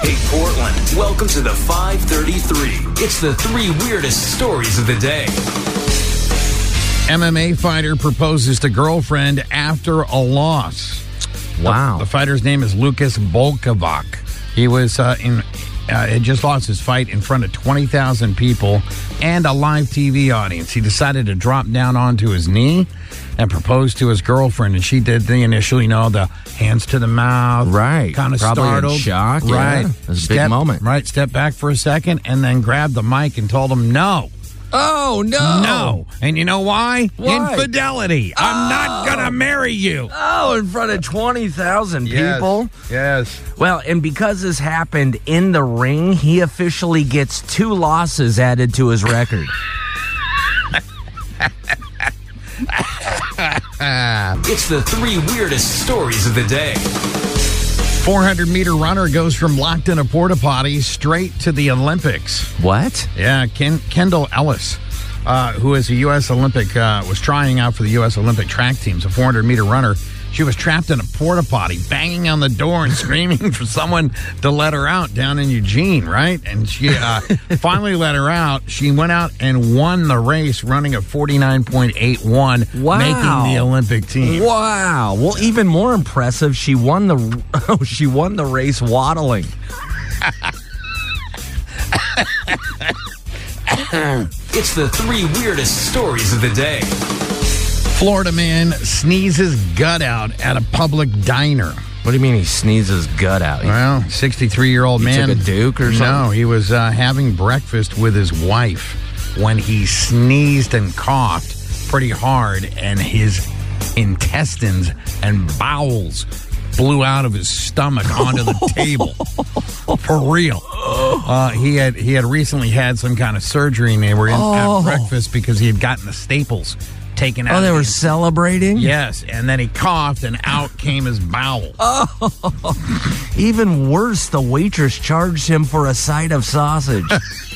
Hey, Portland, welcome to the 533. It's the 3 weirdest stories of the day. MMA fighter proposes to girlfriend after a loss. Wow. The fighter's name is Lucas Bolkovac. He was had just lost his fight in front of 20,000 people and a live TV audience. He decided to drop down onto his knee and propose to his girlfriend, and she did the initial, the hands to the mouth. Right. Kind of Probably startled. in shock. Right. Yeah. It was a big moment. Right. Stepped back for a second and then grabbed the mic and told him no. Oh, no. No. And you know why? Why? Infidelity. I'm not going to marry you. Oh, in front of 20,000 people? Yes. Well, and because this happened in the ring, he officially gets 2 losses added to his record. It's the 3 weirdest stories of the day. 400-meter runner goes from locked in a porta potty straight to the Olympics. What? Yeah, Kendall Ellis, who is a U.S. Olympic, was trying out for the U.S. Olympic track teams, a 400-meter runner. She was trapped in a porta potty, banging on the door and screaming for someone to let her out down in Eugene, right? And she finally let her out. She went out and won the race, running a 49.81, Wow. making the Olympic team. Wow. Well, even more impressive, she won the race waddling. It's the 3 weirdest stories of the day. Florida man sneezes gut out at a public diner. What do you mean he sneezes gut out? Well, 63-year-old man. took a Duke or something? No, he was having breakfast with his wife when he sneezed and coughed pretty hard, and his intestines and bowels blew out of his stomach onto the table. For real. He had recently had some kind of surgery, and they were in at breakfast because he had gotten the staples taken out. Oh, they of were his- celebrating? Yes, and then he coughed, and out came his bowel. Even worse, the waitress charged him for a side of sausage.